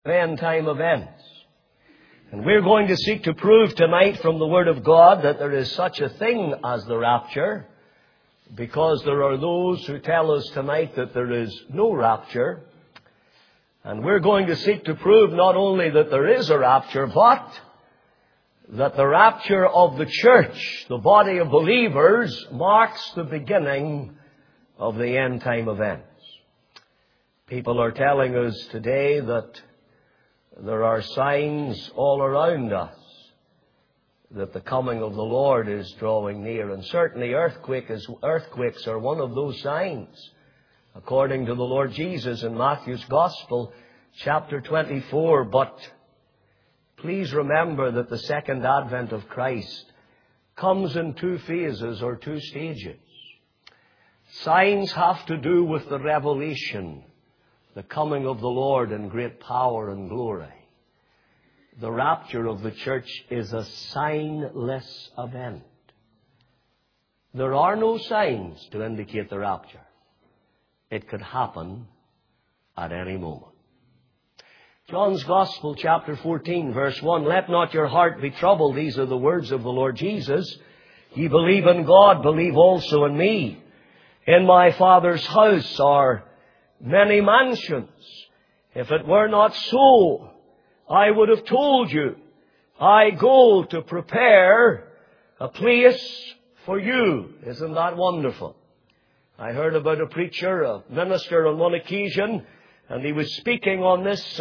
end-time events. And we're going to seek to prove tonight from the Word of God that there is such a thing as the rapture, because there are those who tell us tonight that there is no rapture. And we're going to seek to prove not only that there is a rapture, but that the rapture of the church, the body of believers, marks the beginning of the end-time events. People are telling us today that there are signs all around us that the coming of the Lord is drawing near. And certainly earthquakes are one of those signs. According to the Lord Jesus in Matthew's Gospel, chapter 24. But please remember that the second advent of Christ comes in two phases or two stages. Signs have to do with the revelation, the coming of the Lord in great power and glory. The rapture of the church is a signless event. There are no signs to indicate the rapture. It could happen at any moment. John's Gospel, chapter 14, verse 1, "Let not your heart be troubled." These are the words of the Lord Jesus. "Ye believe in God, believe also in me. In my Father's house are many mansions. If it were not so, I would have told you. I go to prepare a place for you." Isn't that wonderful? I heard about a preacher, a minister on one occasion, and he was speaking on this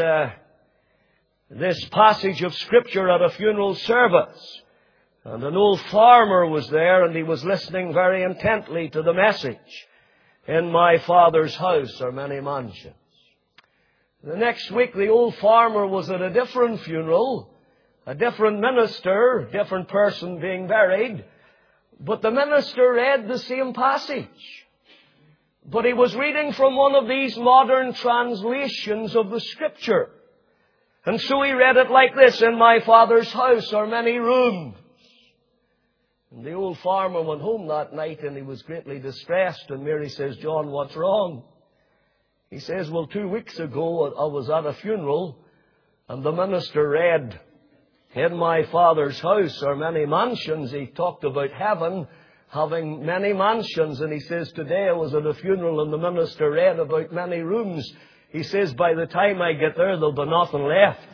passage of Scripture at a funeral service. And an old farmer was there, and he was listening very intently to the message. "In my Father's house are many mansions." The next week, the old farmer was at a different funeral, a different minister, different person being buried, but the minister read the same passage. But he was reading from one of these modern translations of the Scripture. And so he read it like this: "In my Father's house are many rooms." And the old farmer went home that night and he was greatly distressed. And Mary says, "John, what's wrong?" He says, "Well, 2 weeks ago I was at a funeral and the minister read, 'In my Father's house are many mansions.' He talked about heaven having many mansions. And he says, today I was at a funeral and the minister read about many rooms. He says, by the time I get there, there'll be nothing left."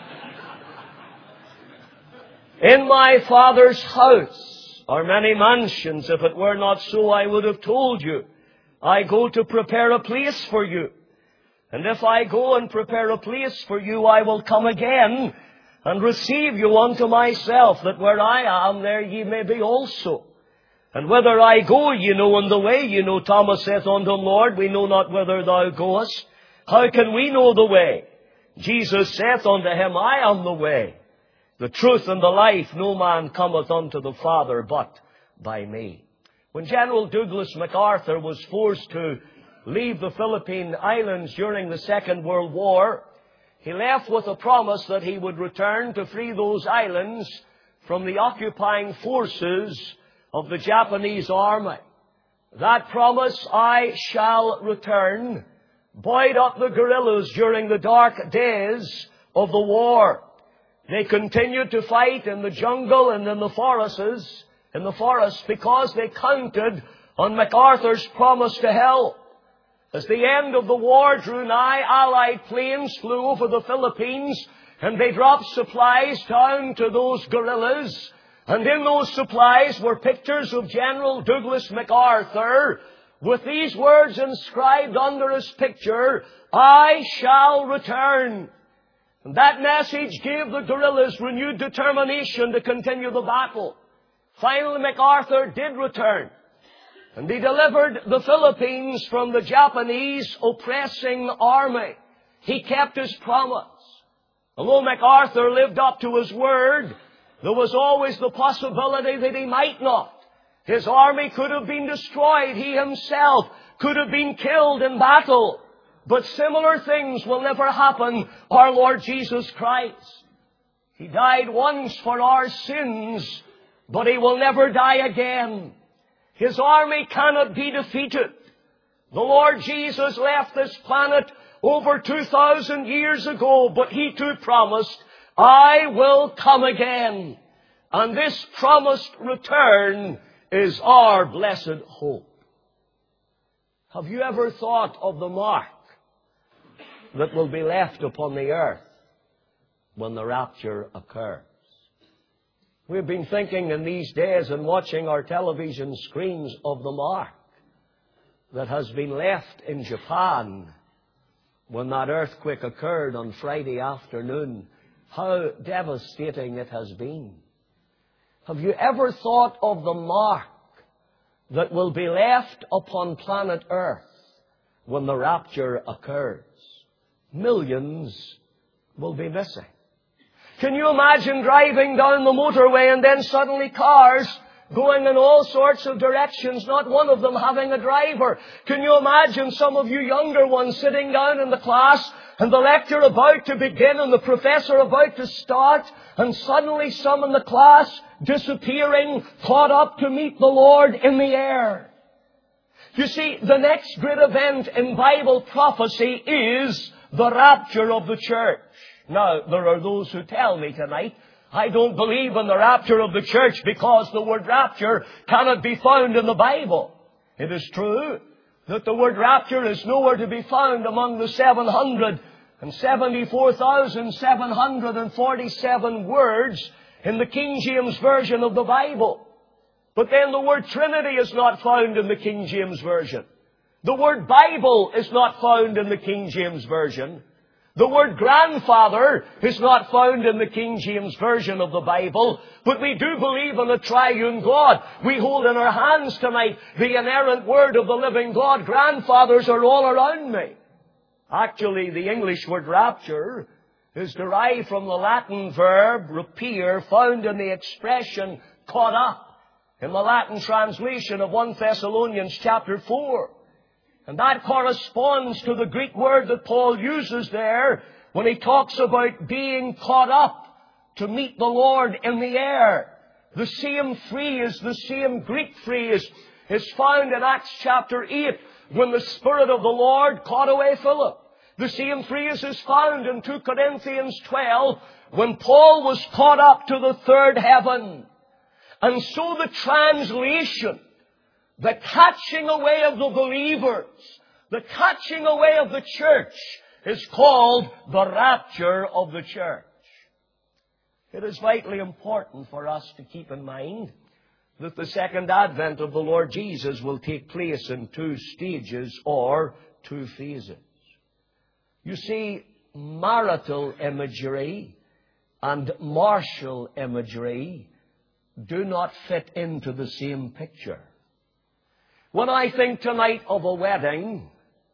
"In my Father's house are many mansions. If it were not so, I would have told you. I go to prepare a place for you. And if I go and prepare a place for you, I will come again and receive you unto myself, that where I am, there ye may be also. And whither I go, ye know in the way. Ye know, Thomas saith unto him, Lord, we know not whither thou goest. How can we know the way? Jesus saith unto him, I am the way, the truth, and the life. No man cometh unto the Father but by me." When General Douglas MacArthur was forced to leave the Philippine Islands during the Second World War, he left with a promise that he would return to free those islands from the occupying forces of the Japanese army. That promise, "I shall return," buoyed up the guerrillas during the dark days of the war. They continued to fight in the jungle and in the forests, because they counted on MacArthur's promise to help. As the end of the war drew nigh, Allied planes flew over the Philippines and they dropped supplies down to those guerrillas. And in those supplies were pictures of General Douglas MacArthur with these words inscribed under his picture, "I shall return." And that message gave the guerrillas renewed determination to continue the battle. Finally, MacArthur did return. And he delivered the Philippines from the Japanese oppressing army. He kept his promise. Although MacArthur lived up to his word, there was always the possibility that he might not. His army could have been destroyed. He himself could have been killed in battle. But similar things will never happen to our Lord Jesus Christ. He died once for our sins, but He will never die again. His army cannot be defeated. The Lord Jesus left this planet over 2,000 years ago, but He too promised, I will come again. And this promised return is our blessed hope. Have you ever thought of the mark that will be left upon the earth when the rapture occurs? We've been thinking in these days and watching our television screens of the mark that has been left in Japan when that earthquake occurred on Friday afternoon. How devastating it has been. Have you ever thought of the mark that will be left upon planet Earth when the rapture occurs? Millions will be missing. Can you imagine driving down the motorway and then suddenly cars going in all sorts of directions, not one of them having a driver? Can you imagine some of you younger ones sitting down in the class and the lecture about to begin and the professor about to start, and suddenly some in the class disappearing, caught up to meet the Lord in the air? You see, the next great event in Bible prophecy is the rapture of the church. Now, there are those who tell me tonight, I don't believe in the rapture of the church because the word rapture cannot be found in the Bible. It is true that the word rapture is nowhere to be found among the 774,747 words in the King James Version of the Bible. But then the word Trinity is not found in the King James Version. The word Bible is not found in the King James Version. The word grandfather is not found in the King James Version of the Bible, but we do believe in a triune God. We hold in our hands tonight the inerrant word of the living God. Grandfathers are all around me. Actually, the English word rapture is derived from the Latin verb rapere, found in the expression caught up in the Latin translation of 1 Thessalonians chapter 4. And that corresponds to the Greek word that Paul uses there when he talks about being caught up to meet the Lord in the air. The same phrase, the same Greek phrase is found in Acts chapter 8 when the Spirit of the Lord caught away Philip. The same phrase is found in 2 Corinthians 12 when Paul was caught up to the third heaven. And so the translation, the catching away of the believers, the catching away of the church, is called the rapture of the church. It is vitally important for us to keep in mind that the second advent of the Lord Jesus will take place in two stages or two phases. You see, marital imagery and martial imagery do not fit into the same picture. When I think tonight of a wedding,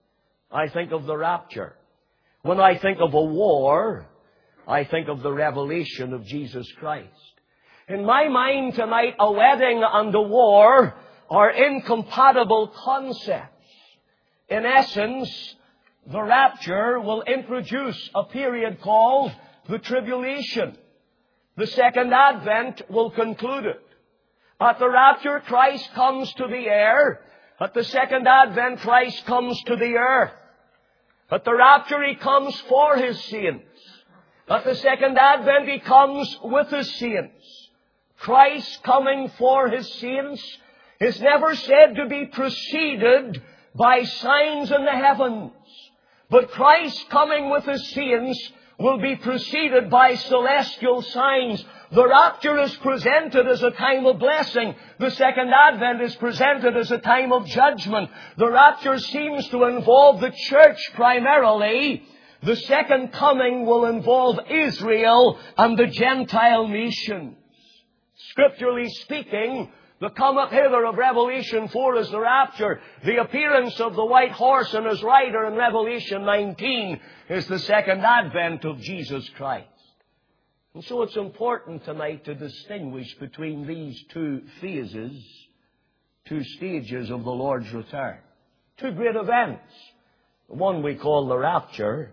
I think of the rapture. When I think of a war, I think of the revelation of Jesus Christ. In my mind tonight, a wedding and a war are incompatible concepts. In essence, the rapture will introduce a period called the tribulation. The second advent will conclude it. At the rapture, Christ comes to the air. At the second advent, Christ comes to the earth. At the rapture, He comes for His saints. At the second advent, He comes with His saints. Christ coming for His saints is never said to be preceded by signs in the heavens. But Christ coming with His saints will be preceded by celestial signs. The rapture is presented as a time of blessing. The second advent is presented as a time of judgment. The rapture seems to involve the church primarily. The second coming will involve Israel and the Gentile nations. Scripturally speaking, the cometh hither of Revelation 4 is the rapture. The appearance of the white horse and his rider in Revelation 19 is the second advent of Jesus Christ. And so it's important tonight to distinguish between these two phases, two stages of the Lord's return. Two great events. One we call the rapture,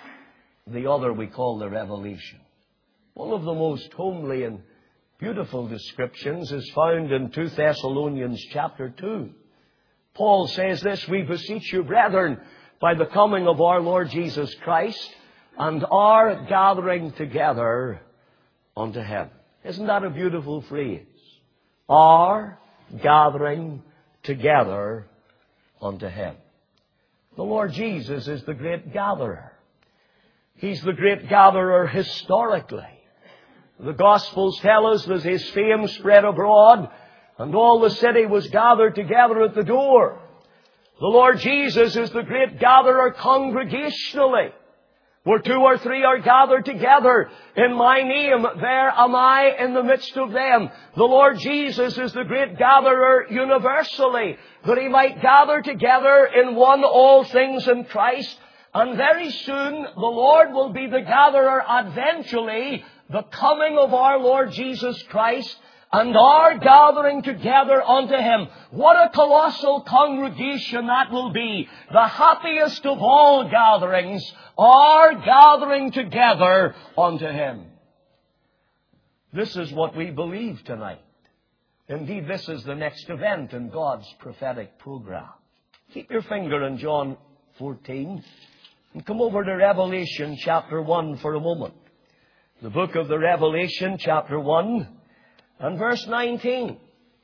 the other we call the revelation. One of the most homely and beautiful descriptions is found in 2 Thessalonians chapter 2. Paul says this, "We beseech you, brethren, by the coming of our Lord Jesus Christ and our gathering together unto Him. Isn't that a beautiful phrase? Our gathering together unto Him. The Lord Jesus is the great gatherer. He's the great gatherer historically. The Gospels tell us that His fame spread abroad and all the city was gathered together at the door. The Lord Jesus is the great gatherer congregationally. Where 2 or 3 are gathered together in my name, there am I in the midst of them. The Lord Jesus is the great gatherer universally, that He might gather together in one all things in Christ. And very soon the Lord will be the gatherer eventually, the coming of our Lord Jesus Christ and our gathering together unto Him. What a colossal congregation that will be. The happiest of all gatherings, our gathering together unto Him. This is what we believe tonight. Indeed, this is the next event in God's prophetic program. Keep your finger in John 14 and come over to Revelation chapter 1 for a moment. The book of the Revelation chapter 1 and verse 19.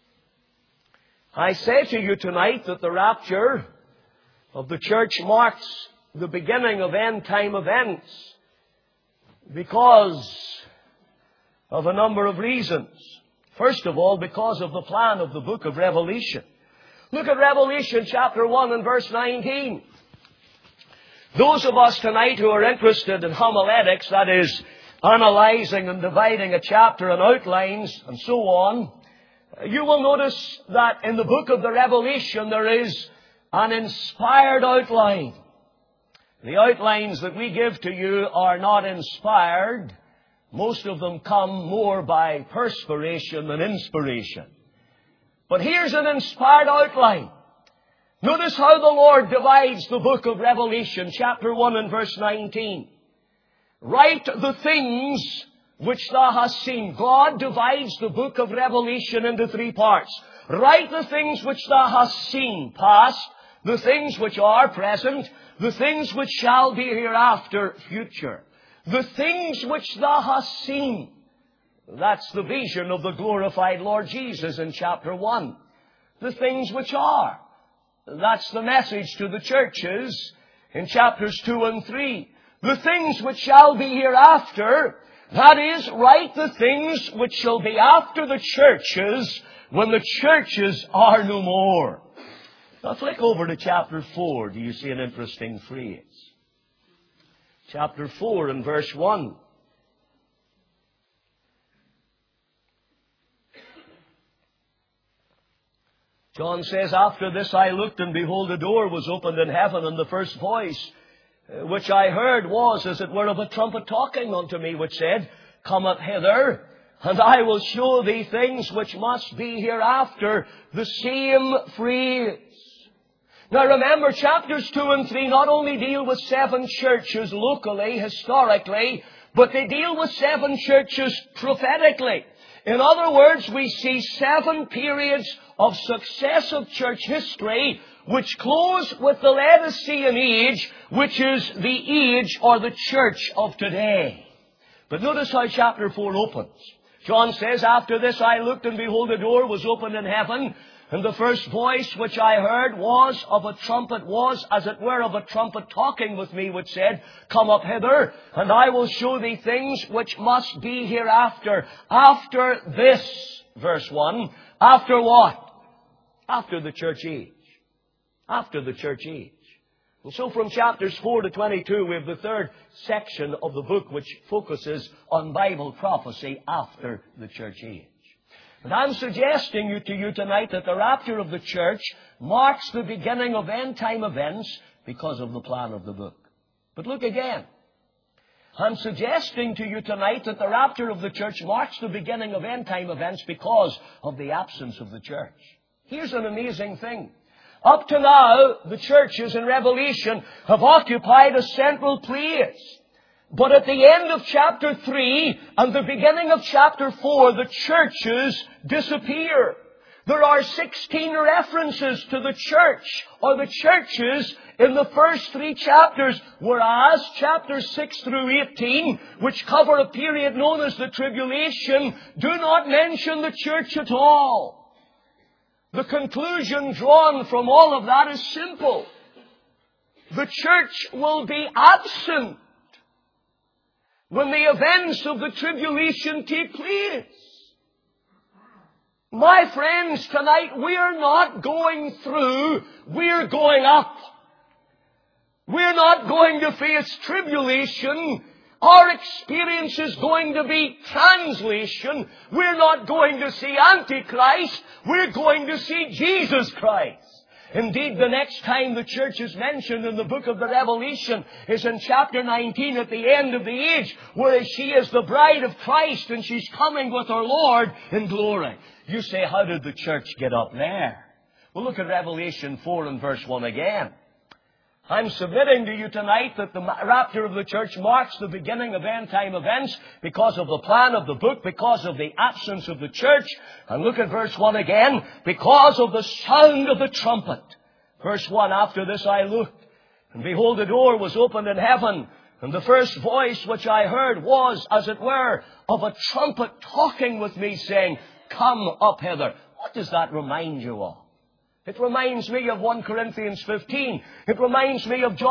I say to you tonight that the rapture of the church marks the beginning of end-time events because of a number of reasons. First of all, because of the plan of the book of Revelation. Look at Revelation chapter 1 and verse 19. Those of us tonight who are interested in homiletics, that is, analyzing and dividing a chapter and outlines and so on, you will notice that in the book of the Revelation there is an inspired outline. The outlines that we give to you are not inspired. Most of them come more by perspiration than inspiration. But here's an inspired outline. Notice how the Lord divides the book of Revelation, chapter 1 and verse 19. Write the things which thou hast seen. God divides the book of Revelation into 3 parts. Write the things which thou hast seen, past, the things which are present, the things which shall be hereafter, future. The things which thou hast seen. That's the vision of the glorified Lord Jesus in chapter 1. The things which are. That's the message to the churches in chapters 2 and 3. The things which shall be hereafter, that is, write the things which shall be after the churches when the churches are no more. Now flick over to chapter 4. Do you see an interesting phrase? Chapter 4 and verse 1. John says, after this I looked, and behold, a door was opened in heaven, and the first voice which I heard was, as it were, of a trumpet talking unto me, which said, Come up hither, and I will show thee things which must be hereafter. The same phrase. Now remember, chapters 2 and 3 not only deal with 7 churches locally, historically, but they deal with 7 churches prophetically. In other words, we see 7 periods of successive church history which close with the Laodicean age, which is the age or the church of today. But notice how chapter 4 opens. John says, after this I looked, and behold, a door was opened in heaven, and the first voice which I heard was of a trumpet, was as it were of a trumpet talking with me, which said, Come up hither, and I will show thee things which must be hereafter. After this, verse 1, after what? After the church age. After the church age. And so from chapters 4 to 22, we have the third section of the book which focuses on Bible prophecy after the church age. And I'm suggesting to you tonight that the rapture of the church marks the beginning of end-time events because of the plan of the book. But look again. I'm suggesting to you tonight that the rapture of the church marks the beginning of end-time events because of the absence of the church. Here's an amazing thing. Up to now, the churches in Revelation have occupied a central place. But at the end of chapter 3 and the beginning of chapter 4, the churches disappear. There are 16 references to the church or the churches in the first 3 chapters, whereas chapters 6 through 18, which cover a period known as the tribulation, do not mention the church at all. The conclusion drawn from all of that is simple. The church will be absent when the events of the tribulation take place. My friends, tonight we're not going through, we're going up. We're not going to face tribulation. Our experience is going to be translation. We're not going to see Antichrist. We're going to see Jesus Christ. Indeed, the next time the church is mentioned in the book of the Revelation is in chapter 19 at the end of the age, where she is the bride of Christ and she's coming with her Lord in glory. You say, how did the church get up there? Well, look at Revelation 4 and verse 1 again. I'm submitting to you tonight that the rapture of the church marks the beginning of end-time events because of the plan of the book, because of the absence of the church. And look at verse 1 again. Because of the sound of the trumpet. Verse 1, after this I looked, and behold, a door was opened in heaven. And the first voice which I heard was, as it were, of a trumpet talking with me, saying, Come up hither. What does that remind you of? It reminds me of 1 Corinthians 15. It reminds me of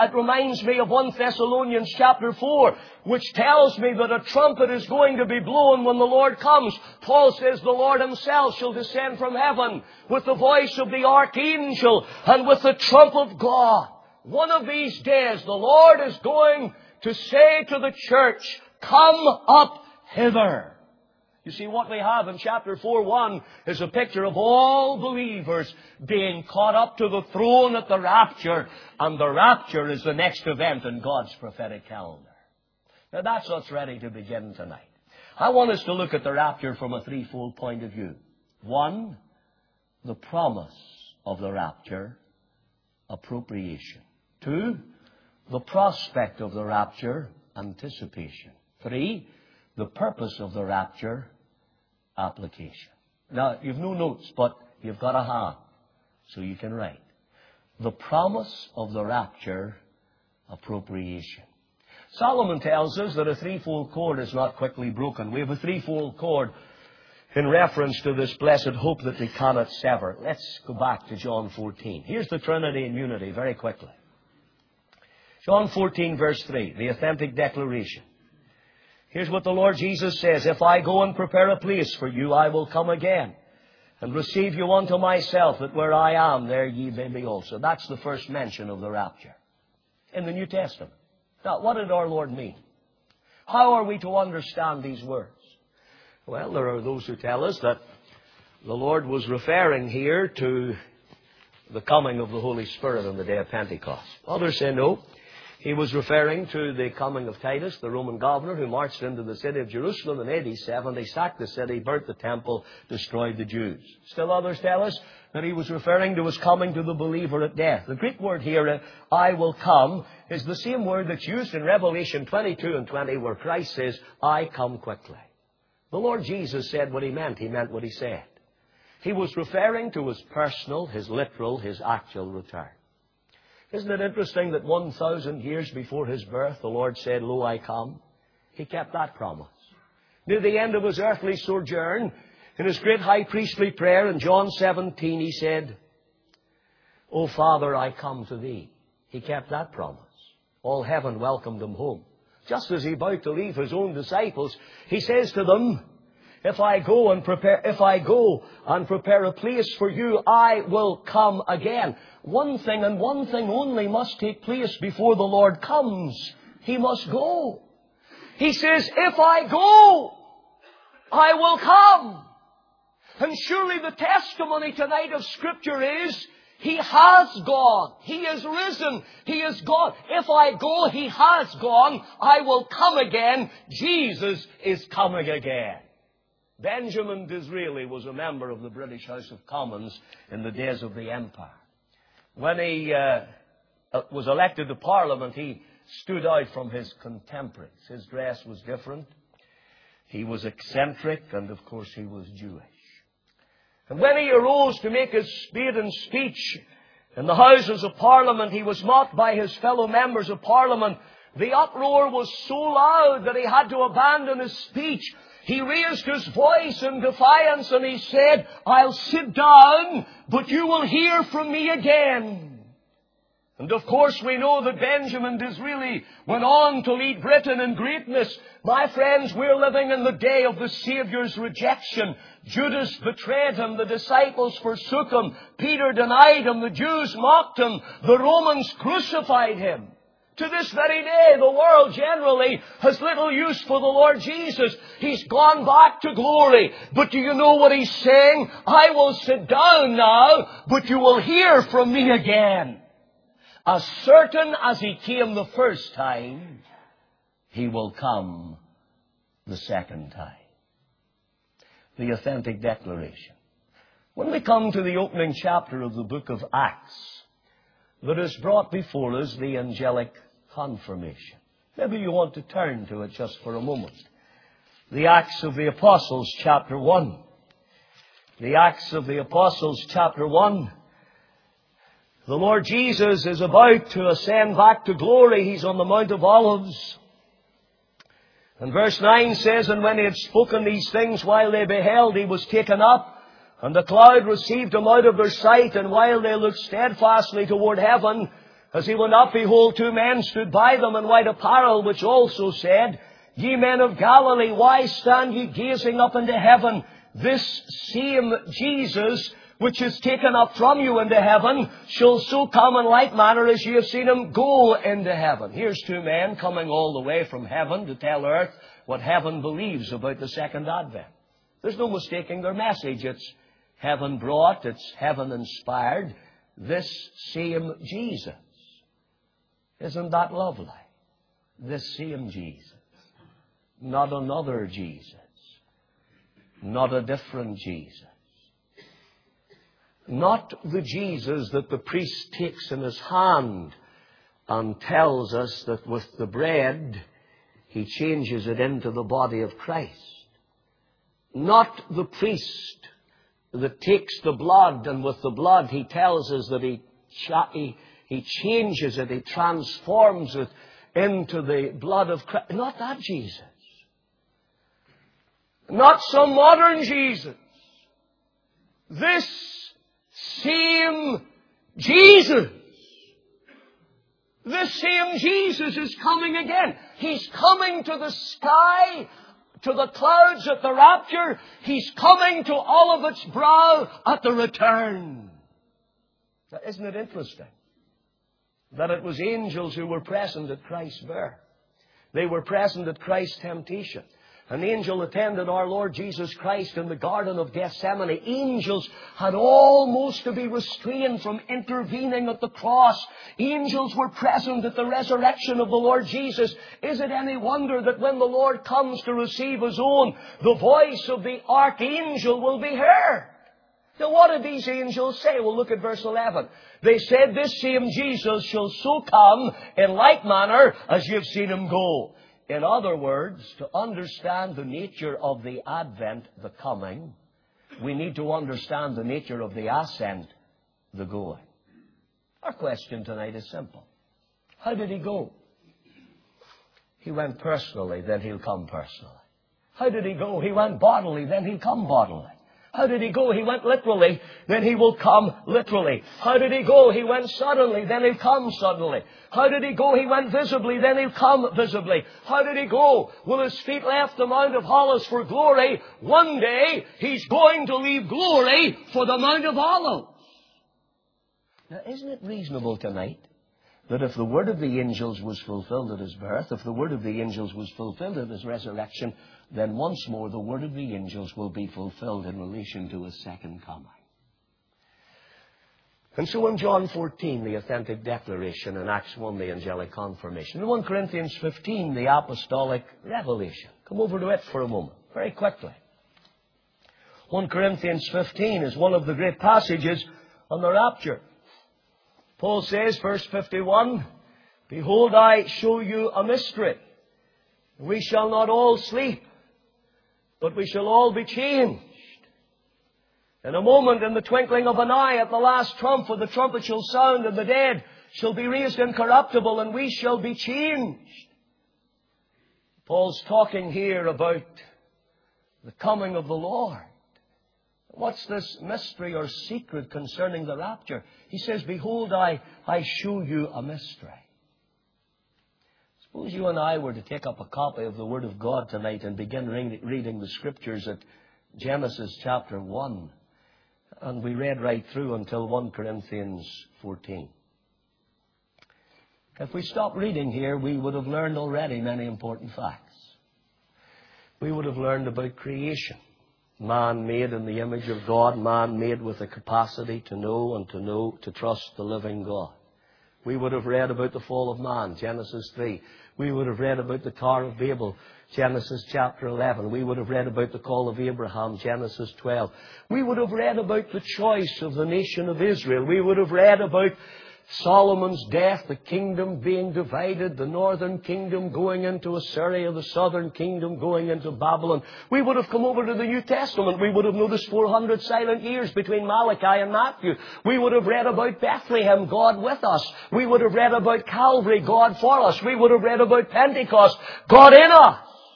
1 Thessalonians chapter 4, which tells me that a trumpet is going to be blown when the Lord comes. Paul says the Lord himself shall descend from heaven with the voice of the archangel and with the trump of God. One of these days the Lord is going to say to the church, Come up hither. You see, what we have in chapter 4:1 is a picture of all believers being caught up to the throne at the rapture, and the rapture is the next event in God's prophetic calendar. Now that's what's ready to begin tonight. I want us to look at the rapture from a threefold point of view. 1, the promise of the rapture, appropriation. 2, the prospect of the rapture, anticipation. 3, the purpose of the rapture, application. Now, you've no notes, but you've got a hand, so you can write. The promise of the rapture, appropriation. Solomon tells us that a threefold cord is not quickly broken. We have a threefold cord in reference to this blessed hope that we cannot sever. Let's go back to John 14. Here's the Trinity in unity very quickly. John 14, verse 3, the authentic declaration. Here's what the Lord Jesus says, If I go and prepare a place for you, I will come again and receive you unto myself, that where I am, there ye may be also. That's the first mention of the rapture in the New Testament. Now, what did our Lord mean? How are we to understand these words? Well, there are those who tell us that the Lord was referring here to the coming of the Holy Spirit on the day of Pentecost. Others say no. He was referring to the coming of Titus, the Roman governor, who marched into the city of Jerusalem in AD 70, sacked the city, burnt the temple, destroyed the Jews. Still others tell us that he was referring to his coming to the believer at death. The Greek word here, I will come, is the same word that's used in Revelation 22 and 20, where Christ says, I come quickly. The Lord Jesus said what he meant what he said. He was referring to his personal, his literal, his actual return. Isn't it interesting that 1,000 years before his birth, the Lord said, Lo, I come? He kept that promise. Near the end of his earthly sojourn, in his great high priestly prayer in John 17, he said, O Father, I come to thee. He kept that promise. All heaven welcomed him home. Just as he about to leave his own disciples, he says to them, If I go and prepare a place for you, I will come again. One thing and one thing only must take place before the Lord comes. He must go. He says, if I go, I will come. And surely the testimony tonight of Scripture is, He has gone. He is risen. He is gone. If I go, He has gone. I will come again. Jesus is coming again. Benjamin Disraeli was a member of the British House of Commons in the days of the Empire. When he was elected to Parliament, he stood out from his contemporaries. His dress was different. He was eccentric, and of course he was Jewish. And when he arose to make his maiden speech in the Houses of Parliament, he was mocked by his fellow members of Parliament. The uproar was so loud that he had to abandon his speech. He raised his voice in defiance and he said, "I'll sit down, but you will hear from me again." And of course we know that Benjamin Disraeli went on to lead Britain in greatness. My friends, we're living in the day of the Saviour's rejection. Judas betrayed him. The disciples forsook him. Peter denied him. The Jews mocked him. The Romans crucified him. To this very day, the world generally has little use for the Lord Jesus. He's gone back to glory. But do you know what he's saying? "I will sit down now, but you will hear from me again." As certain as he came the first time, he will come the second time. The authentic declaration. When we come to the opening chapter of the book of Acts, there is brought before us the angelic confirmation. Maybe you want to turn to it just for a moment. The Acts of the Apostles, chapter 1. The Acts of the Apostles, chapter 1. The Lord Jesus is about to ascend back to glory. He's on the Mount of Olives. And verse 9 says, "And when he had spoken these things while they beheld, he was taken up, and the cloud received him out of their sight. And while they looked steadfastly toward heaven, as he went up, behold, two men stood by them in white apparel, which also said, Ye men of Galilee, why stand ye gazing up into heaven? This same Jesus, which is taken up from you into heaven, shall so come in like manner as ye have seen him go into heaven." Here's two men coming all the way from heaven to tell earth what heaven believes about the second advent. There's no mistaking their message. It's heaven brought, it's heaven inspired. This same Jesus. Isn't that lovely? This same Jesus. Not another Jesus. Not a different Jesus. Not the Jesus that the priest takes in his hand and tells us that with the bread he changes it into the body of Christ. Not the priest that takes the blood and with the blood he tells us that he changes it, he transforms it into the blood of Christ. Not that Jesus. Not some modern Jesus. This same Jesus. This same Jesus is coming again. He's coming to the sky, to the clouds at the rapture. He's coming to Olivet's brow at the return. Now, isn't it interesting that it was angels who were present at Christ's birth? They were present at Christ's temptation. An angel attended our Lord Jesus Christ in the Garden of Gethsemane. Angels had almost to be restrained from intervening at the cross. Angels were present at the resurrection of the Lord Jesus. Is it any wonder that when the Lord comes to receive His own, the voice of the archangel will be heard? Now, what did these angels say? Well, look at verse 11. They said, "This same Jesus shall so come in like manner as you have seen him go." In other words, to understand the nature of the advent, the coming, we need to understand the nature of the ascent, the going. Our question tonight is simple. How did he go? He went personally, then he'll come personally. How did he go? He went bodily, then he'll come bodily. How did he go? He went literally, then he will come literally. How did he go? He went suddenly, then he'll come suddenly. How did he go? He went visibly, then he'll come visibly. How did he go? Well, his feet left the Mount of Olives for glory. One day, he's going to leave glory for the Mount of Olives. Now, isn't it reasonable tonight that if the word of the angels was fulfilled at his birth, if the word of the angels was fulfilled at his resurrection, then once more the word of the angels will be fulfilled in relation to his second coming. And so in John 14, the authentic declaration, in Acts 1, the angelic confirmation. In 1 Corinthians 15, the apostolic revelation. Come over to it for a moment, very quickly. 1 Corinthians 15 is one of the great passages on the rapture. Paul says, verse 51, "Behold, I show you a mystery. We shall not all sleep, but we shall all be changed. In a moment, in the twinkling of an eye, at the last trump, for the trumpet shall sound, and the dead shall be raised incorruptible, and we shall be changed. Paul's talking here about the coming of the Lord. What's this mystery or secret concerning the rapture? He says, behold, I show you a mystery. Suppose you and I were to take up a copy of the Word of God tonight and begin reading the Scriptures at Genesis chapter 1. And we read right through until 1 Corinthians 14. If we stopped reading here, we would have learned already many important facts. We would have learned about creation. Man made in the image of God, man made with the capacity to know, to trust the living God. We would have read about the fall of man, Genesis 3. We would have read about the Tower of Babel, Genesis chapter 11. We would have read about the call of Abraham, Genesis 12. We would have read about the choice of the nation of Israel. We would have read about Solomon's death, the kingdom being divided, the northern kingdom going into Assyria, the southern kingdom going into Babylon. We would have come over to the New Testament. We would have noticed 400 silent years between Malachi and Matthew. We would have read about Bethlehem, God with us. We would have read about Calvary, God for us. We would have read about Pentecost, God in us.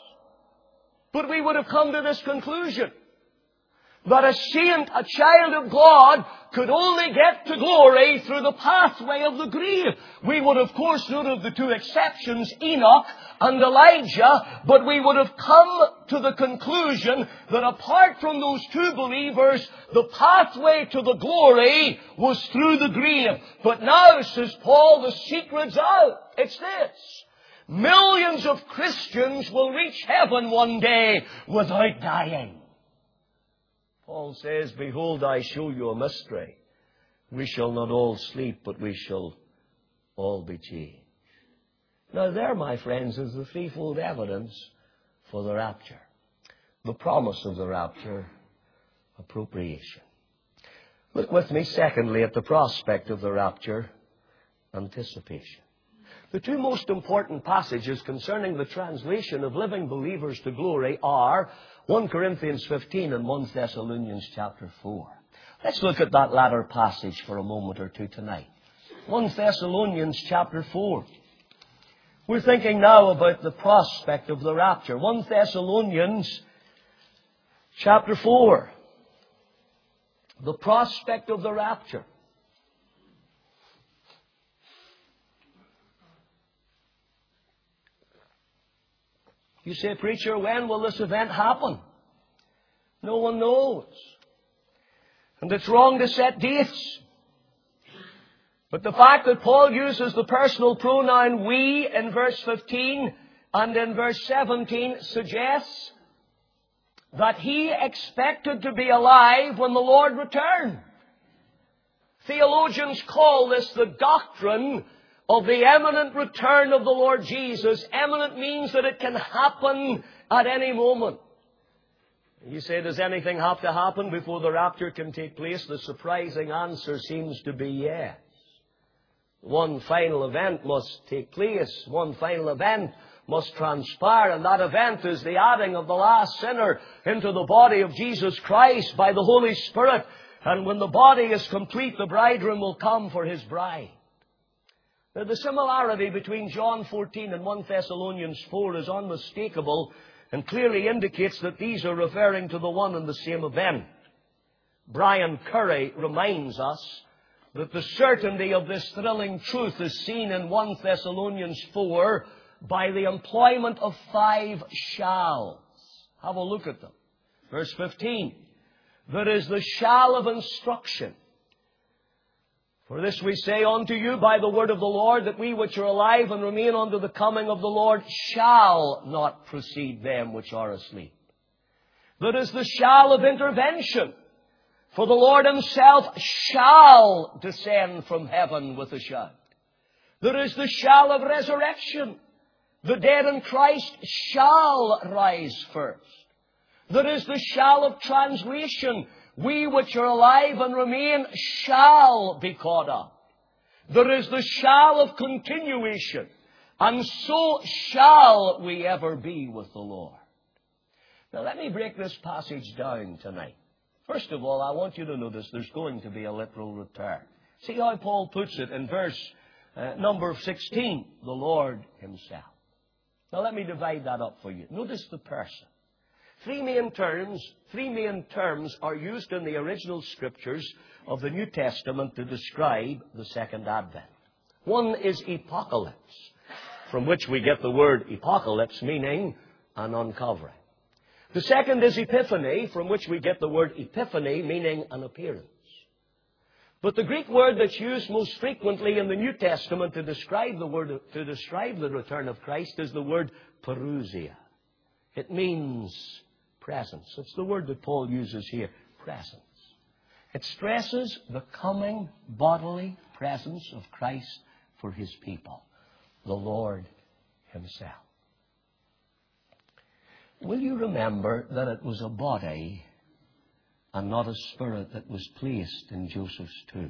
But we would have come to this conclusion, that a saint, a child of God, could only get to glory through the pathway of the grave. We would, of course, note the two exceptions, Enoch and Elijah, but we would have come to the conclusion that apart from those two believers, the pathway to the glory was through the grave. But now, says Paul, the secret's out. It's this. Millions of Christians will reach heaven one day without dying. Paul says, behold, I show you a mystery. We shall not all sleep, but we shall all be changed. Now there, my friends, is the threefold evidence for the rapture. The promise of the rapture, appropriation. Look with me, secondly, at the prospect of the rapture, anticipation. The two most important passages concerning the translation of living believers to glory are 1 Corinthians 15 and 1 Thessalonians chapter 4. Let's look at that latter passage for a moment or two tonight. 1 Thessalonians chapter 4. We're thinking now about the prospect of the rapture. 1 Thessalonians chapter 4. The prospect of the rapture. You say, preacher, when will this event happen? No one knows. And it's wrong to set dates. But the fact that Paul uses the personal pronoun we in verse 15 and in verse 17 suggests that he expected to be alive when the Lord returned. Theologians call this the doctrine of the imminent return of the Lord Jesus. Imminent means that it can happen at any moment. You say, does anything have to happen before the rapture can take place? The surprising answer seems to be yes. One final event must take place. One final event must transpire, and that event is the adding of the last sinner into the body of Jesus Christ by the Holy Spirit. And when the body is complete, the bridegroom will come for his bride. Now, the similarity between John 14 and 1 Thessalonians 4 is unmistakable and clearly indicates that these are referring to the one and the same event. Brian Curry reminds us that the certainty of this thrilling truth is seen in 1 Thessalonians 4 by the employment of 5 shalls. Have a look at them. Verse 15. There is the shall of instruction. For this we say unto you by the word of the Lord, that we which are alive and remain unto the coming of the Lord shall not precede them which are asleep. There is the shall of intervention. For the Lord himself shall descend from heaven with a shout. There is the shall of resurrection. The dead in Christ shall rise first. There is the shall of translation. We which are alive and remain shall be caught up. There is the shall of continuation. And so shall we ever be with the Lord. Now let me break this passage down tonight. First of all, I want you to notice there's going to be a literal return. See how Paul puts it in verse number 16, the Lord Himself. Now let me divide that up for you. Notice the person. Three main terms are used in the original Scriptures of the New Testament to describe the Second Advent. One is apocalypse, from which we get the word apocalypse, meaning an uncovering. The second is epiphany, from which we get the word epiphany, meaning an appearance. But the Greek word that's used most frequently in the New Testament to describe the return of Christ is the word parousia. It means presence. It's the word that Paul uses here, presence. It stresses the coming bodily presence of Christ for His people, the Lord Himself. Will you remember that it was a body and not a spirit that was placed in Joseph's tomb?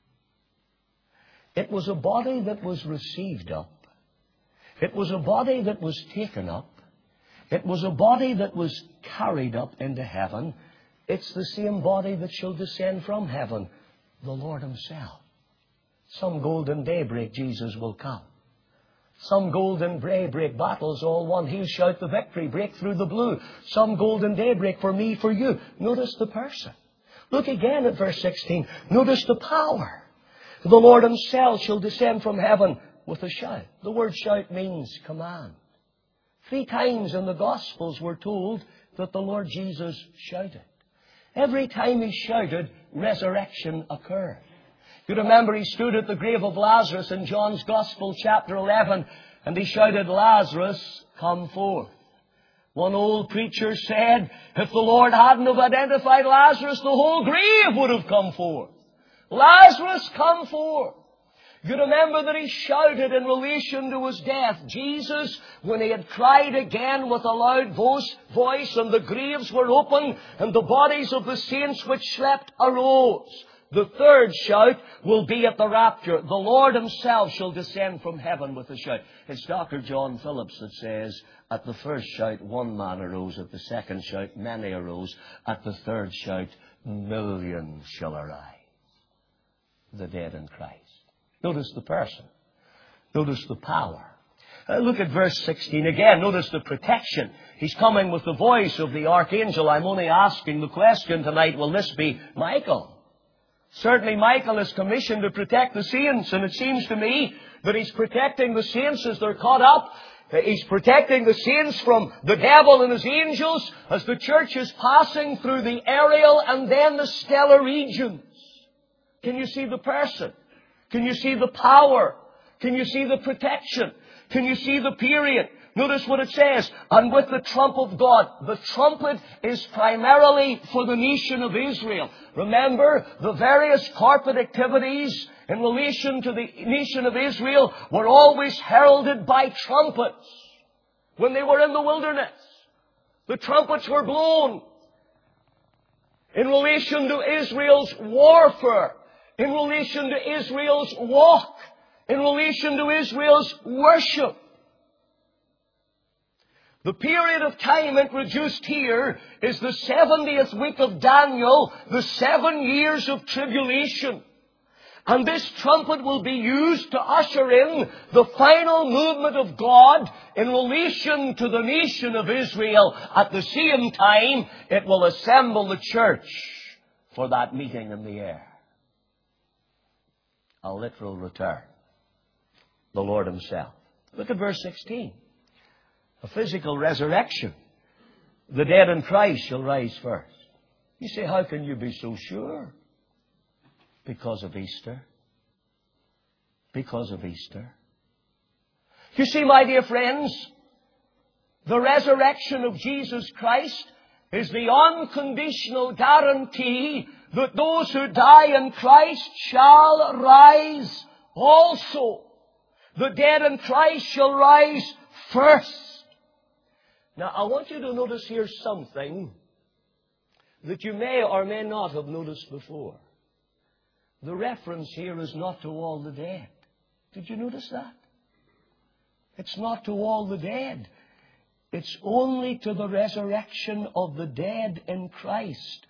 It was a body that was received up. It was a body that was taken up. It was a body that was carried up into heaven. It's the same body that shall descend from heaven, the Lord Himself. Some golden daybreak Jesus will come. Some golden daybreak battles all won. He'll shout the victory, break through the blue. Some golden daybreak for me, for you. Notice the person. Look again at verse 16. Notice the power. The Lord Himself shall descend from heaven with a shout. The word shout means command. 3 times in the Gospels we're told that the Lord Jesus shouted. Every time He shouted, resurrection occurred. You remember He stood at the grave of Lazarus in John's Gospel, chapter 11, and He shouted, Lazarus, come forth. One old preacher said, if the Lord hadn't have identified Lazarus, the whole grave would have come forth. Lazarus, come forth. You remember that He shouted in relation to His death. Jesus, when He had cried again with a loud voice, and the graves were opened, and the bodies of the saints which slept arose. The third shout will be at the rapture. The Lord Himself shall descend from heaven with a shout. It's Dr. John Phillips that says, at the first shout, 1 man arose. At the second shout, many arose. At the third shout, millions shall arise. The dead in Christ. Notice the person. Notice the power. Look at verse 16 again. Notice the protection. He's coming with the voice of the archangel. I'm only asking the question tonight, will this be Michael? Certainly Michael is commissioned to protect the saints, and it seems to me that he's protecting the saints as they're caught up. He's protecting the saints from the devil and his angels as the church is passing through the aerial and then the stellar regions. Can you see the person? Can you see the power? Can you see the protection? Can you see the period? Notice what it says, and with the trump of God. The trumpet is primarily for the nation of Israel. Remember, the various corporate activities in relation to the nation of Israel were always heralded by trumpets. When they were in the wilderness, the trumpets were blown in relation to Israel's warfare, in relation to Israel's walk, in relation to Israel's worship. The period of time introduced here is the 70th week of Daniel, the 7 years of tribulation. And this trumpet will be used to usher in the final movement of God in relation to the nation of Israel. At the same time, it will assemble the church for that meeting in the air. A literal return. The Lord Himself. Look at verse 16. A physical resurrection. The dead in Christ shall rise first. You say, how can you be so sure? Because of Easter. Because of Easter. You see, my dear friends, the resurrection of Jesus Christ is the unconditional guarantee that those who die in Christ shall rise also. The dead in Christ shall rise first. Now, I want you to notice here something that you may or may not have noticed before. The reference here is not to all the dead. Did you notice that? It's not to all the dead. It's only to the resurrection of the dead in Christ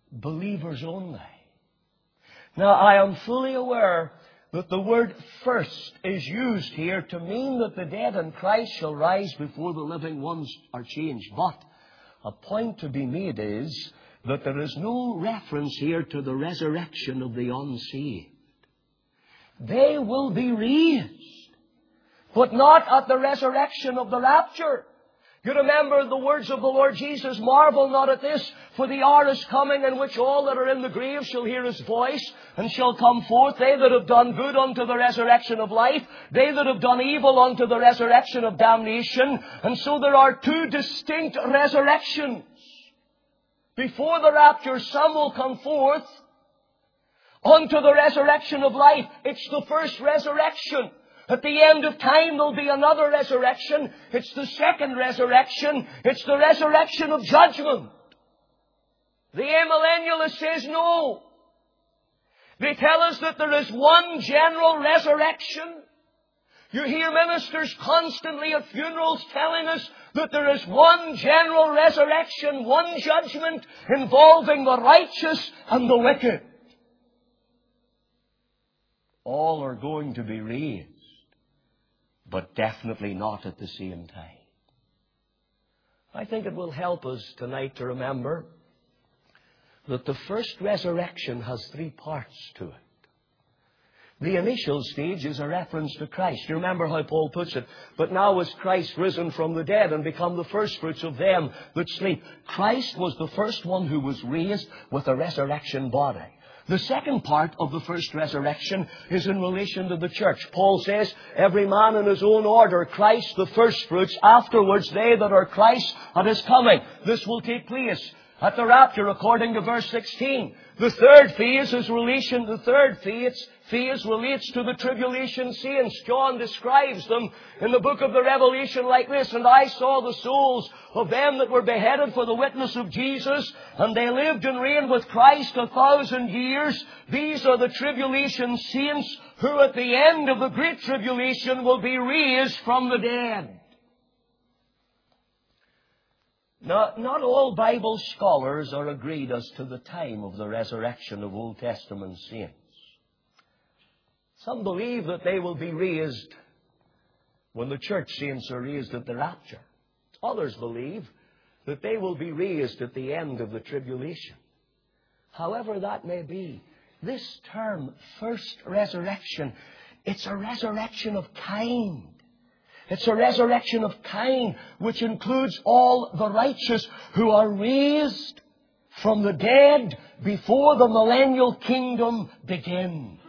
believers only. Now, I am fully aware that the word first is used here to mean that the dead in Christ shall rise before the living ones are changed. But a point to be made is that there is no reference here to the resurrection of the unsaved. They will be raised, but not at the resurrection of the rapture. You remember the words of the Lord Jesus, "Marvel not at this, for the hour is coming in which all that are in the grave shall hear His voice, and shall come forth, they that have done good unto the resurrection of life, they that have done evil unto the resurrection of damnation." And so there are two distinct resurrections. Before the rapture, some will come forth unto the resurrection of life. It's the first resurrection. At the end of time, there'll be another resurrection. It's the second resurrection. It's the resurrection of judgment. The amillennialist says no. They tell us that there is one general resurrection. You hear ministers constantly at funerals telling us that there is one general resurrection, one judgment involving the righteous and the wicked. All are going to be raised, but definitely not at the same time. I think it will help us tonight to remember that the first resurrection has three parts to it. The initial stage is a reference to Christ. You remember how Paul puts it, "But now is Christ risen from the dead and become the firstfruits of them that sleep." Christ was the first one who was raised with a resurrection body. The second part of the first resurrection is in relation to the church. Paul says, "Every man in his own order, Christ the firstfruits, afterwards they that are Christ at His coming." This will take place at the rapture according to verse 16. The third phase relates to the tribulation saints. John describes them in the book of the Revelation like this, "And I saw the souls of them that were beheaded for the witness of Jesus, and they lived and reigned with Christ 1,000 years. These are the tribulation saints who at the end of the great tribulation will be raised from the dead." Now, not all Bible scholars are agreed as to the time of the resurrection of Old Testament saints. Some believe that they will be raised when the church saints are raised at the rapture. Others believe that they will be raised at the end of the tribulation. However that may be, this term, first resurrection, it's a resurrection of kind. It's a resurrection of kind which includes all the righteous who are raised from the dead before the millennial kingdom begins.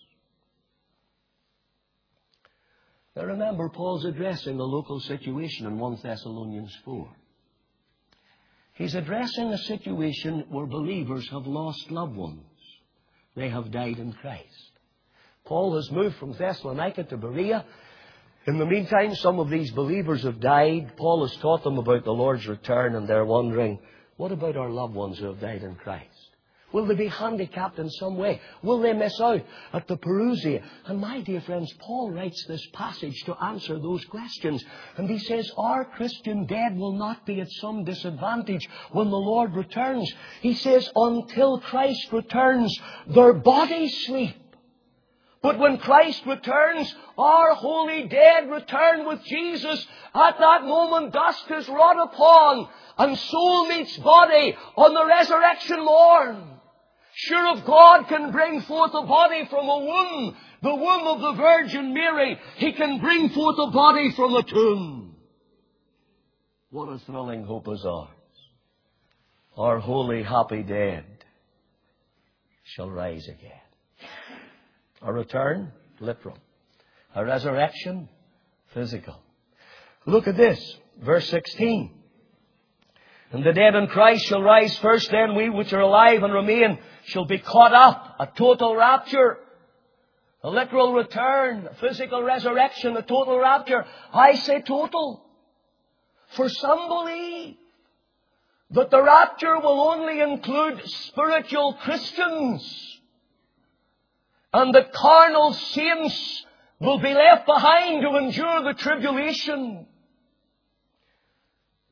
Now remember, Paul's addressing a local situation in 1 Thessalonians 4. He's addressing a situation where believers have lost loved ones. They have died in Christ. Paul has moved from Thessalonica to Berea. In the meantime, some of these believers have died. Paul has taught them about the Lord's return, and they're wondering, what about our loved ones who have died in Christ? Will they be handicapped in some way? Will they miss out at the parousia? And my dear friends, Paul writes this passage to answer those questions. And he says, our Christian dead will not be at some disadvantage when the Lord returns. He says, until Christ returns, their bodies sleep. But when Christ returns, our holy dead return with Jesus. At that moment, dust is wrought upon, and soul meets body on the resurrection morn. Sure, if God can bring forth a body from a womb, the womb of the Virgin Mary, He can bring forth a body from a tomb. What a thrilling hope is ours. Our holy, happy dead shall rise again. A return, literal. A resurrection, physical. Look at this, verse 16. And the dead in Christ shall rise first, then we which are alive and remain shall be caught up. A total rapture. A literal return, a physical resurrection, a total rapture. I say total. For some believe that the rapture will only include spiritual Christians, and the carnal saints will be left behind to endure the tribulation.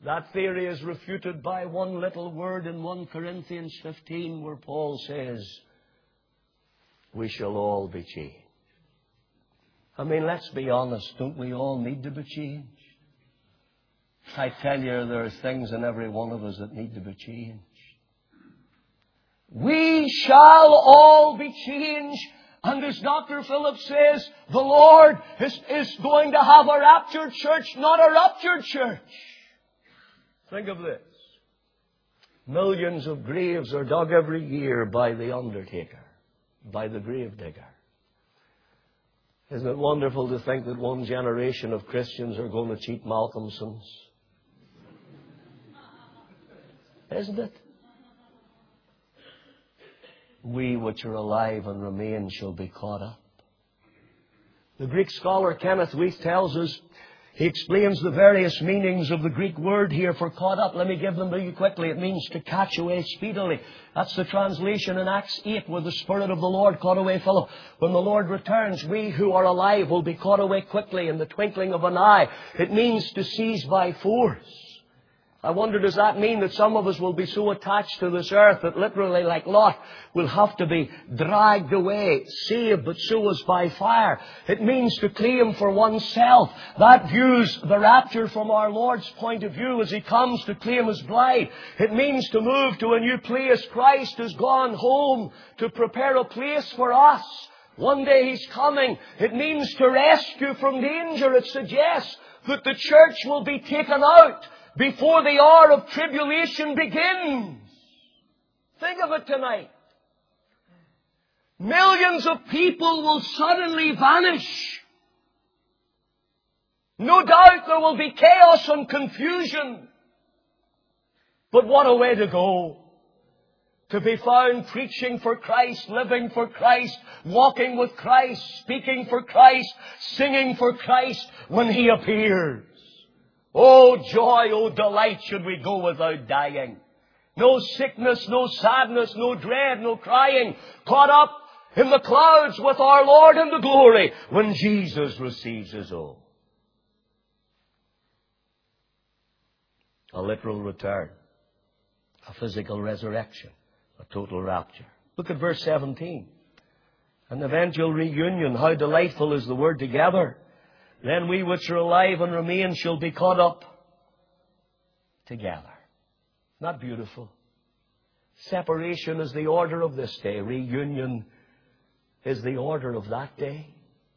That theory is refuted by one little word in 1 Corinthians 15 where Paul says, we shall all be changed. I mean, let's be honest, don't we all need to be changed? I tell you, there are things in every one of us that need to be changed. We shall all be changed. And as Dr. Phillips says, the Lord is going to have a raptured church, not a ruptured church. Think of this. Millions of graves are dug every year by the undertaker, by the grave digger. Isn't it wonderful to think that one generation of Christians are going to cheat Malcolmsons? Isn't it? We which are alive and remain shall be caught up. The Greek scholar Kenneth Wuest tells us, he explains the various meanings of the Greek word here for caught up. Let me give them to you quickly. It means to catch away speedily. That's the translation in Acts 8 where the Spirit of the Lord caught away Philip. When the Lord returns, we who are alive will be caught away quickly in the twinkling of an eye. It means to seize by force. I wonder, does that mean that some of us will be so attached to this earth that literally, like Lot, will have to be dragged away, saved, but so as by fire? It means to claim for oneself. That views the rapture from our Lord's point of view as He comes to claim His bride. It means to move to a new place. Christ has gone home to prepare a place for us. One day He's coming. It means to rescue from danger. It suggests that the church will be taken out before the hour of tribulation begins. Think of it tonight. Millions of people will suddenly vanish. No doubt there will be chaos and confusion. But what a way to go. To be found preaching for Christ, living for Christ, walking with Christ, speaking for Christ, singing for Christ when He appears. Oh joy, oh delight, should we go without dying. No sickness, no sadness, no dread, no crying. Caught up in the clouds with our Lord in the glory when Jesus receives His own. A literal return. A physical resurrection. A total rapture. Look at verse 17. An eventual reunion. How delightful is the word together. Then we which are alive and remain shall be caught up together. Not beautiful. Separation is the order of this day. Reunion is the order of that day.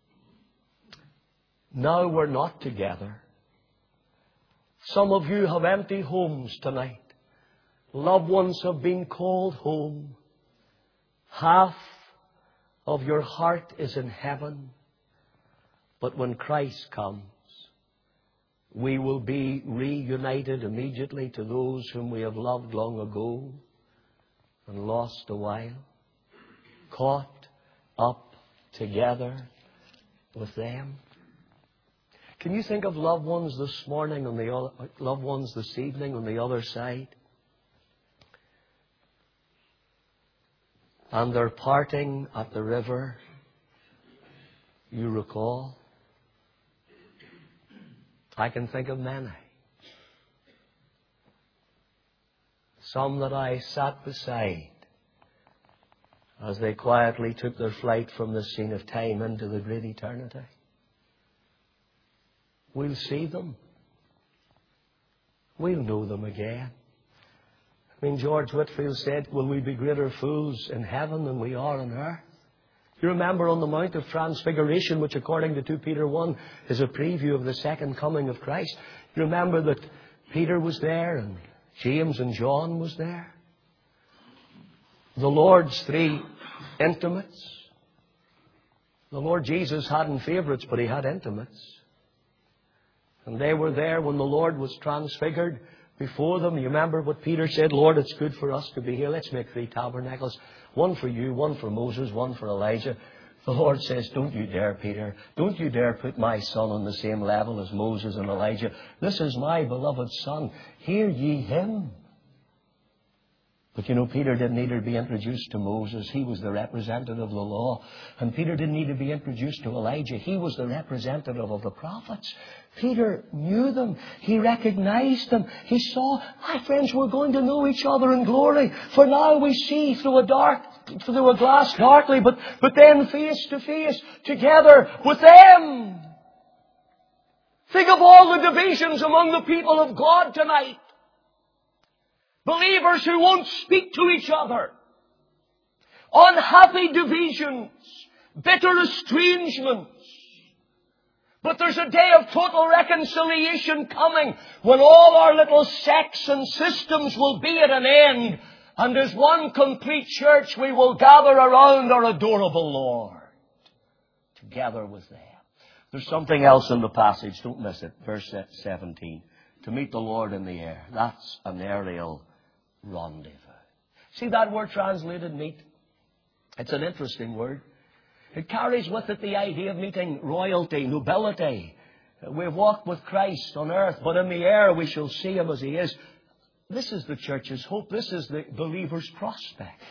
Now we're not together. Some of you have empty homes tonight. Loved ones have been called home. Half of your heart is in heaven. But when Christ comes, we will be reunited immediately to those whom we have loved long ago and lost a while. Caught up together with them. Can you think of loved ones this morning and loved ones this evening on the other side? And they're parting at the river, you recall? I can think of many. Some that I sat beside as they quietly took their flight from the scene of time into the great eternity. We'll see them. We'll know them again. I mean, George Whitefield said, will we be greater fools in heaven than we are on earth? You remember on the Mount of Transfiguration, which according to 2 Peter 1 is a preview of the second coming of Christ. You remember that Peter was there and James and John was there. The Lord's three intimates. The Lord Jesus hadn't favourites, but He had intimates. And they were there when the Lord was transfigured before them. You remember what Peter said? Lord, it's good for us to be here. Let's make 3 tabernacles. One for you, one for Moses, one for Elijah. The Lord says, don't you dare, Peter. Don't you dare put my son on the same level as Moses and Elijah. This is my beloved son. Hear ye him. But you know, Peter didn't need to be introduced to Moses. He was the representative of the law. And Peter didn't need to be introduced to Elijah. He was the representative of the prophets. Peter knew them. He recognized them. He saw, my friends, we're going to know each other in glory. For now we see through a glass darkly, but then face to face, together with them. Think of all the divisions among the people of God tonight. Believers who won't speak to each other. Unhappy divisions. Bitter estrangements. But there's a day of total reconciliation coming when all our little sects and systems will be at an end. And as one complete church we will gather around our adorable Lord. Together with them. There's something else in the passage. Don't miss it. Verse 17. To meet the Lord in the air. That's an aerial rendezvous. See that word translated meet? It's an interesting word. It carries with it the idea of meeting royalty, nobility. We've walked with Christ on earth, but in the air we shall see Him as He is. This is the church's hope. This is the believer's prospect.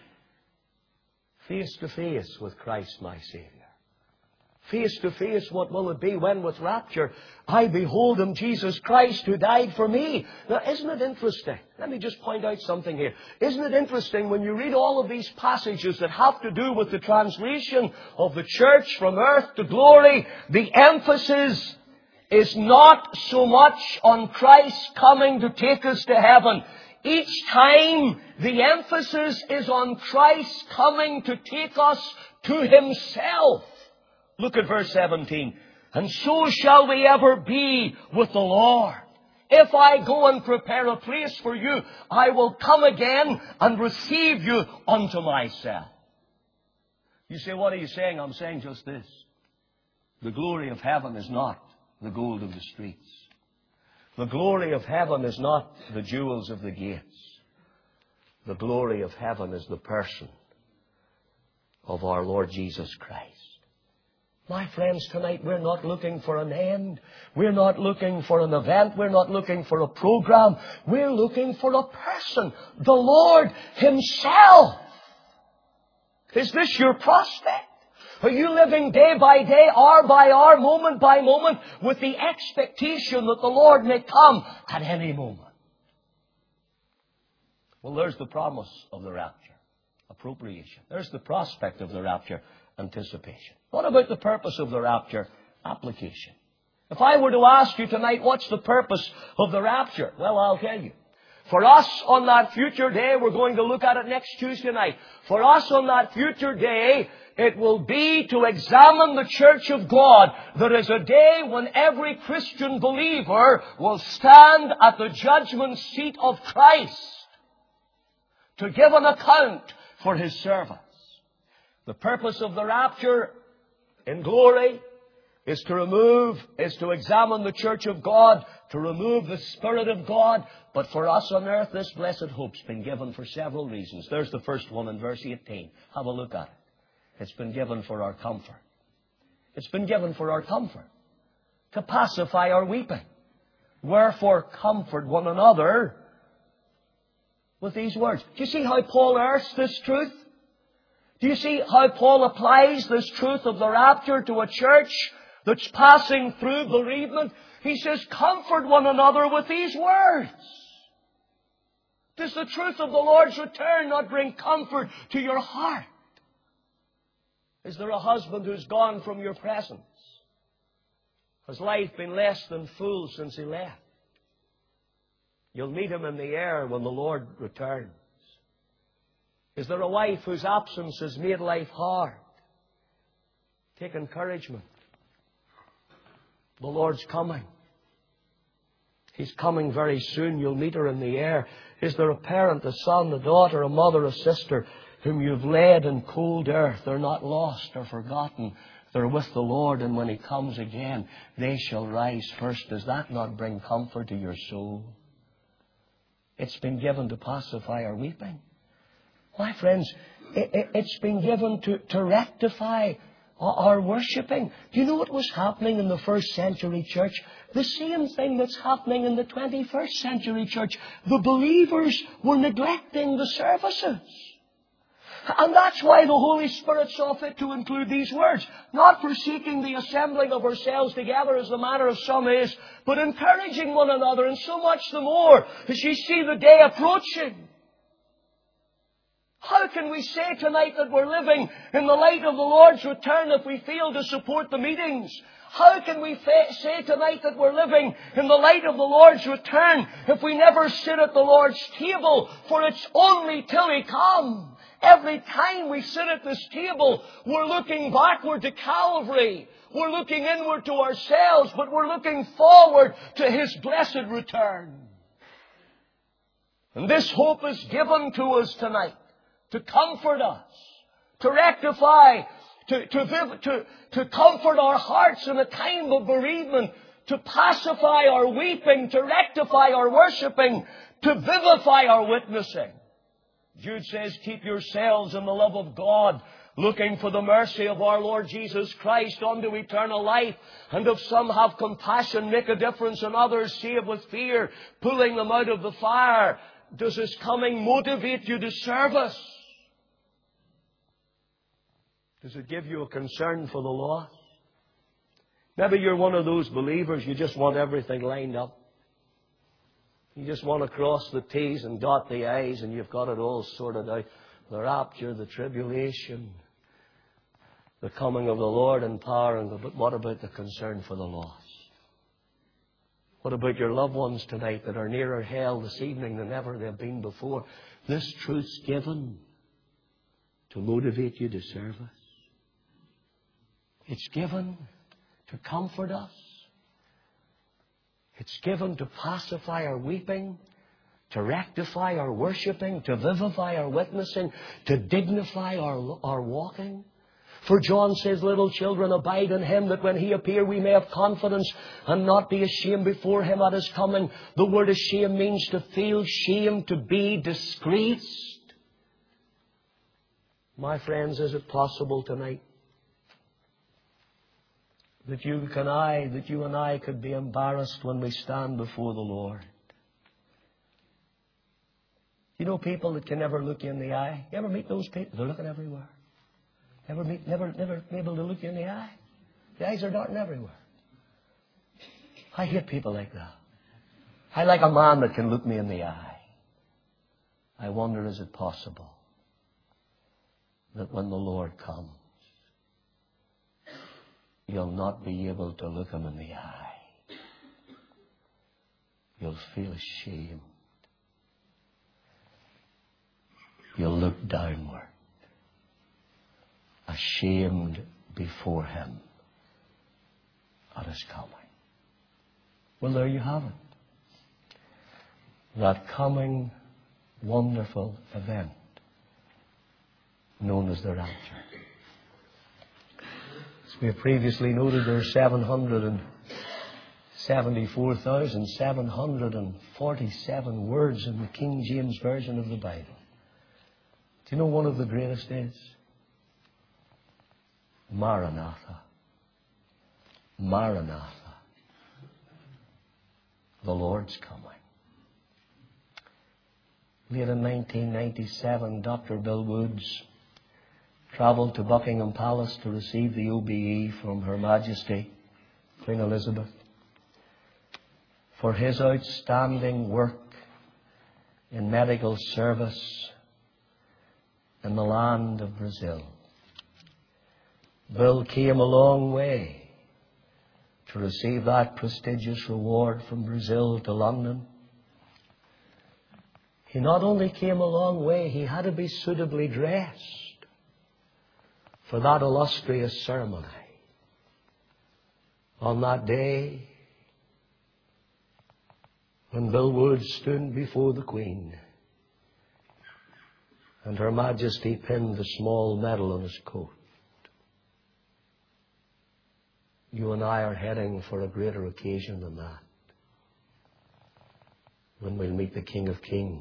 Face to face with Christ my Savior. Face to face, what will it be when with rapture I behold Him, Jesus Christ, who died for me. Now, isn't it interesting? Let me just point out something here. Isn't it interesting when you read all of these passages that have to do with the translation of the church from earth to glory, the emphasis is not so much on Christ coming to take us to heaven. Each time the emphasis is on Christ coming to take us to Himself. Look at verse 17. And so shall we ever be with the Lord. If I go and prepare a place for you, I will come again and receive you unto myself. You say, what are you saying? I'm saying just this. The glory of heaven is not the gold of the streets. The glory of heaven is not the jewels of the gates. The glory of heaven is the person of our Lord Jesus Christ. My friends, tonight we're not looking for an end. We're not looking for an event. We're not looking for a program. We're looking for a person. The Lord Himself. Is this your prospect? Are you living day by day, hour by hour, moment by moment, with the expectation that the Lord may come at any moment? Well, there's the promise of the rapture. Appropriation. There's the prospect of the rapture. Anticipation. What about the purpose of the rapture? Application. If I were to ask you tonight, what's the purpose of the rapture? Well, I'll tell you. For us on that future day, we're going to look at it next Tuesday night. For us on that future day, it will be to examine the church of God. There is a day when every Christian believer will stand at the judgment seat of Christ to give an account for His servants. The purpose of the rapture in glory is to examine the church of God, to remove the Spirit of God. But for us on earth, this blessed hope's been given for several reasons. There's the first one in verse 18. Have a look at it. It's been given for our comfort. It's been given for our comfort. To pacify our weeping. Wherefore comfort one another with these words. Do you see how Paul earths this truth? Do you see how Paul applies this truth of the rapture to a church that's passing through bereavement? He says, comfort one another with these words. Does the truth of the Lord's return not bring comfort to your heart? Is there a husband who's gone from your presence? Has life been less than full since he left? You'll meet him in the air when the Lord returns. Is there a wife whose absence has made life hard? Take encouragement. The Lord's coming. He's coming very soon. You'll meet her in the air. Is there a parent, a son, a daughter, a mother, a sister whom you've led in cold earth? They're not lost or forgotten. They're with the Lord, and when He comes again, they shall rise first. Does that not bring comfort to your soul? It's been given to pacify our weeping. My friends, it's been given to rectify are worshipping. Do you know what was happening in the first century church? The same thing that's happening in the 21st century church. The believers were neglecting the services. And that's why the Holy Spirit saw fit to include these words. Not forsaking the assembling of ourselves together as the manner of some is, but encouraging one another, and so much the more as you see the day approaching. How can we say tonight that we're living in the light of the Lord's return if we fail to support the meetings? How can we say tonight that we're living in the light of the Lord's return if we never sit at the Lord's table? For it's only till He comes. Every time we sit at this table, we're looking backward to Calvary. We're looking inward to ourselves, but we're looking forward to His blessed return. And this hope is given to us tonight to comfort us, to rectify, to comfort our hearts in a time of bereavement, to pacify our weeping, to rectify our worshipping, to vivify our witnessing. Jude says, keep yourselves in the love of God, looking for the mercy of our Lord Jesus Christ unto eternal life. And if some have compassion, make a difference in others, save with fear, pulling them out of the fire. Does His coming motivate you to service? Does it give you a concern for the lost? Maybe you're one of those believers, you just want everything lined up. You just want to cross the T's and dot the I's, and you've got it all sorted out. The rapture, the tribulation, the coming of the Lord in power. But what about the concern for the lost? What about your loved ones tonight that are nearer hell this evening than ever they've been before? This truth's given to motivate you to service. It's given to comfort us. It's given to pacify our weeping, to rectify our worshipping, to vivify our witnessing, to dignify our walking. For John says, little children, abide in Him, that when He appear we may have confidence and not be ashamed before Him at His coming. The word ashamed means to feel shame, to be disgraced. My friends, is it possible tonight that you and I could be embarrassed when we stand before the Lord? You know people that can never look you in the eye? You ever meet those people? They're looking everywhere. Never able to look you in the eye? The eyes are darting everywhere. I hate people like that. I like a man that can look me in the eye. I wonder, is it possible that when the Lord comes, you'll not be able to look Him in the eye? You'll feel ashamed. You'll look downward, ashamed before Him at His coming. Well, there you have it. That coming wonderful event known as the rapture. As we have previously noted, there are 774,747 words in the King James Version of the Bible. Do you know one of the greatest is? Maranatha. Maranatha. The Lord's coming. Late in 1997, Dr. Bill Woods travelled to Buckingham Palace to receive the OBE from Her Majesty Queen Elizabeth for his outstanding work in medical service in the land of Brazil. Bill came a long way to receive that prestigious reward from Brazil to London. He not only came a long way, he had to be suitably dressed for that illustrious ceremony. On that day, when Bill Woods stood before the Queen and Her Majesty pinned the small medal on his coat, you and I are heading for a greater occasion than that, when we'll meet the King of Kings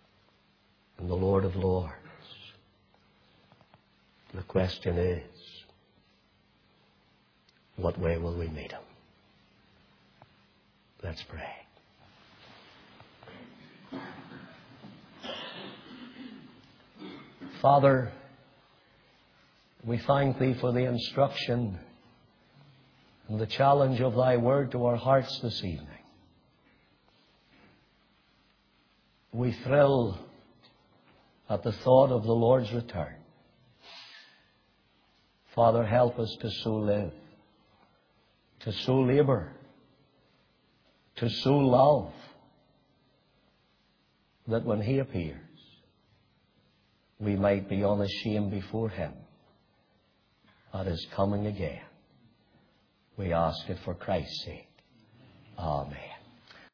and the Lord of Lords. The question is, what way will we meet Him? Let's pray. Father, we thank Thee for the instruction and the challenge of Thy Word to our hearts this evening. We thrill at the thought of the Lord's return. Father, help us to so live, to so labor, to so love, that when He appears, we might be unashamed before Him at His coming again. We ask it for Christ's sake. Amen.